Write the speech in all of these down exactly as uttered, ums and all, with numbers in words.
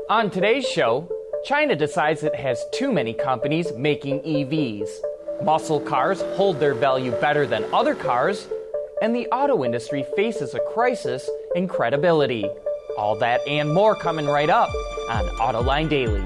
On today's show, China decides it has too many companies making E Vs. Muscle cars hold their value better than other cars, and the auto industry faces a crisis in credibility. All that and more coming right up on Autoline Daily.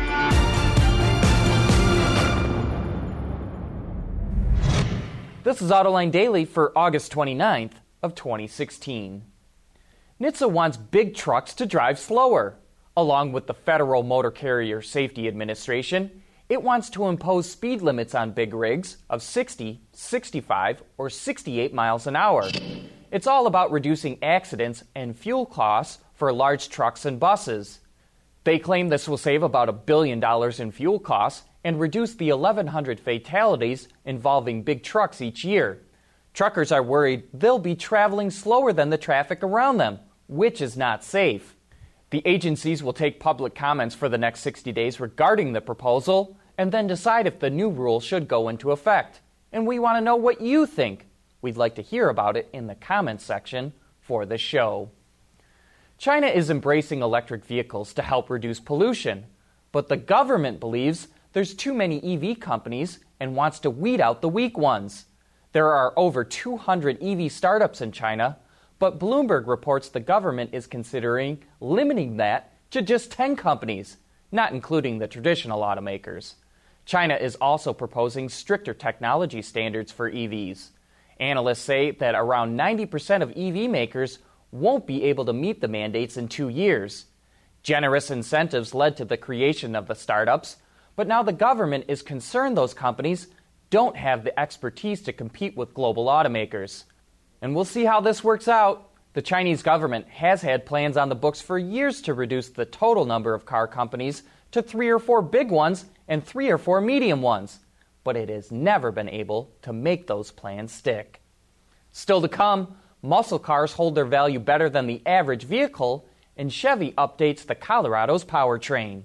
This is Autoline Daily for August twenty-ninth of twenty sixteen. N H T S A wants big trucks to drive slower. Along with the Federal Motor Carrier Safety Administration, it wants to impose speed limits on big rigs of sixty, sixty-five, or sixty-eight miles an hour. It's all about reducing accidents and fuel costs for large trucks and buses. They claim this will save about a billion dollars in fuel costs and reduce the eleven hundred fatalities involving big trucks each year. Truckers are worried they'll be traveling slower than the traffic around them, which is not safe. The agencies will take public comments for the next sixty days regarding the proposal and then decide if the new rule should go into effect. And we want to know what you think. We'd like to hear about it in the comments section for the show. China is embracing electric vehicles to help reduce pollution, but the government believes there's too many E V companies and wants to weed out the weak ones. There are over two hundred E V startups in China, but Bloomberg reports the government is considering limiting that to just ten companies, not including the traditional automakers. China is also proposing stricter technology standards for E Vs. Analysts say that around ninety percent of E V makers won't be able to meet the mandates in two years. Generous incentives led to the creation of the startups, but now the government is concerned those companies don't have the expertise to compete with global automakers. And we'll see how this works out. The Chinese government has had plans on the books for years to reduce the total number of car companies to three or four big ones and three or four medium ones, but it has never been able to make those plans stick. Still to come, muscle cars hold their value better than the average vehicle, and Chevy updates the Colorado's powertrain.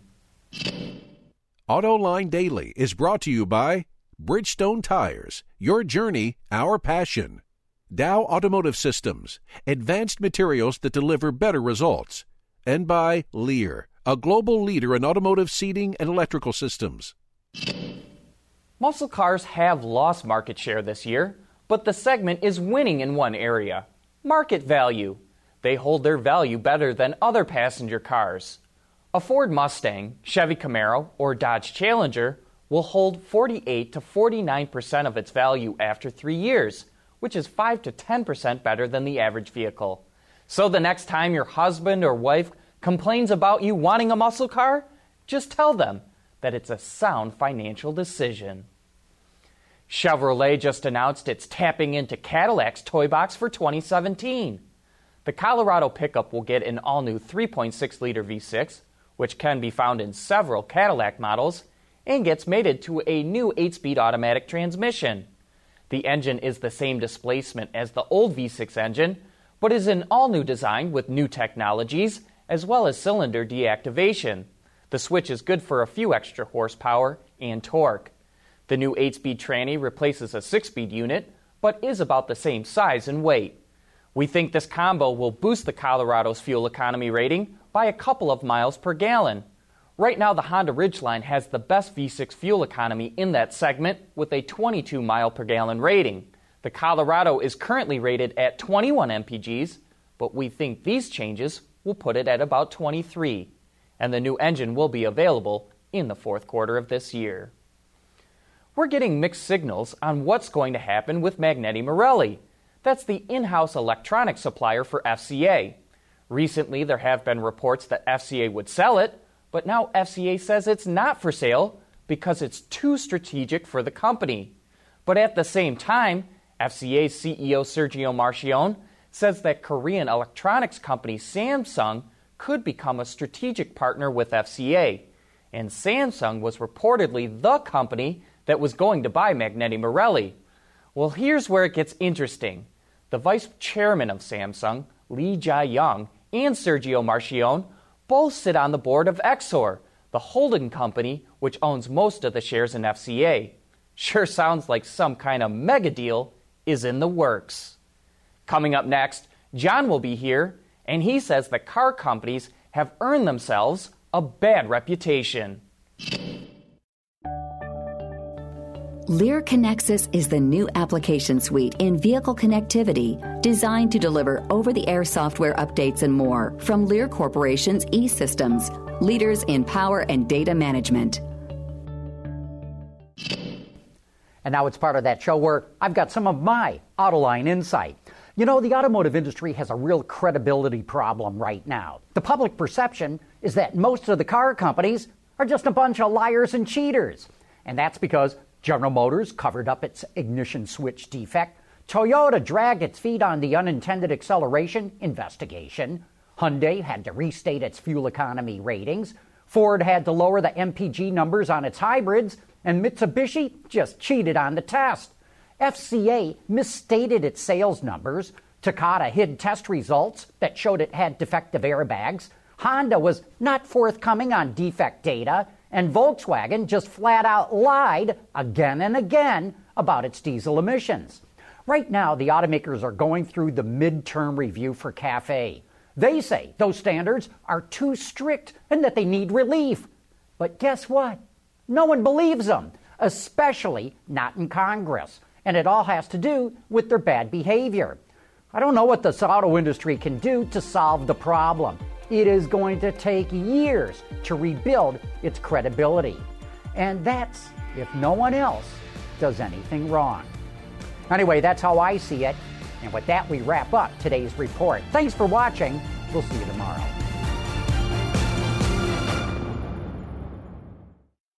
Autoline Daily is brought to you by Bridgestone Tires, your journey, our passion. Dow Automotive Systems, advanced materials that deliver better results. And by Lear, a global leader in automotive seating and electrical systems. Muscle cars have lost market share this year, but the segment is winning in one area: market value. They hold their value better than other passenger cars. A Ford Mustang, Chevy Camaro, or Dodge Challenger will hold forty-eight to forty-nine percent of its value after three years, which is five to ten percent better than the average vehicle. So the next time your husband or wife complains about you wanting a muscle car, just tell them that it's a sound financial decision. Chevrolet just announced it's tapping into Cadillac's toy box for twenty seventeen. The Colorado pickup will get an all-new three point six liter V six, which can be found in several Cadillac models, and gets mated to a new eight-speed automatic transmission. The engine is the same displacement as the old V six engine, but is an all-new design with new technologies, as well as cylinder deactivation. The switch is good for a few extra horsepower and torque. The new eight-speed tranny replaces a six-speed unit, but is about the same size and weight. We think this combo will boost the Colorado's fuel economy rating by a couple of miles per gallon. Right now, the Honda Ridgeline has the best V six fuel economy in that segment with a twenty-two mile per gallon rating. The Colorado is currently rated at twenty-one M P Gs, but we think these changes will put it at about twenty-three. And the new engine will be available in the fourth quarter of this year. We're getting mixed signals on what's going to happen with Magneti Marelli. That's the in-house electronics supplier for F C A. Recently, there have been reports that F C A would sell it, but now F C A says it's not for sale because it's too strategic for the company. But at the same time, F C A C E O Sergio Marchionne says that Korean electronics company Samsung could become a strategic partner with F C A. And Samsung was reportedly the company that was going to buy Magneti Marelli. Well, here's where it gets interesting. The vice chairman of Samsung, Lee Jae-young, and Sergio Marchionne both sit on the board of Exor, the holding company which owns most of the shares in F C A. Sure sounds like some kind of mega deal is in the works. Coming up next, John will be here, and he says that car companies have earned themselves a bad reputation. Lear Connexus is the new application suite in vehicle connectivity designed to deliver over-the-air software updates and more from Lear Corporation's E-Systems, leaders in power and data management. And now it's part of that show where I've got some of my Autoline insight. You know, the automotive industry has a real credibility problem right now. The public perception is that most of the car companies are just a bunch of liars and cheaters. And that's because General Motors covered up its ignition switch defect. Toyota dragged its feet on the unintended acceleration investigation. Hyundai had to restate its fuel economy ratings. Ford had to lower the M P G numbers on its hybrids. And Mitsubishi just cheated on the test. F C A misstated its sales numbers. Takata hid test results that showed it had defective airbags. Honda was not forthcoming on defect data. And Volkswagen just flat out lied again and again about its diesel emissions. Right now, the automakers are going through the midterm review for CAFE. They say those standards are too strict and that they need relief. But guess what? No one believes them, especially not in Congress. And it all has to do with their bad behavior. I don't know what this auto industry can do to solve the problem. It is going to take years to rebuild its credibility. And that's if no one else does anything wrong. Anyway, that's how I see it. And with that, we wrap up today's report. Thanks for watching. We'll see you tomorrow.